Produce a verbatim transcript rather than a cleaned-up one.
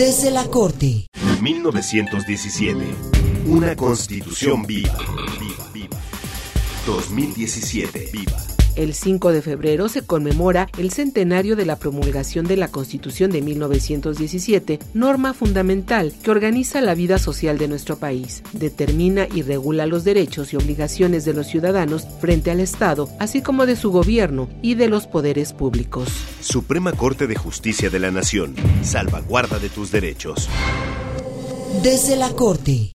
Desde la Corte. mil novecientos diecisiete. Una constitución viva. Viva, viva. dos mil diecisiete. Viva. El cinco de febrero se conmemora el centenario de la promulgación de la Constitución de mil novecientos diecisiete, norma fundamental que organiza la vida social de nuestro país, determina y regula los derechos y obligaciones de los ciudadanos frente al Estado, así como de su gobierno y de los poderes públicos. Suprema Corte de Justicia de la Nación, salvaguarda de tus derechos. Desde la Corte.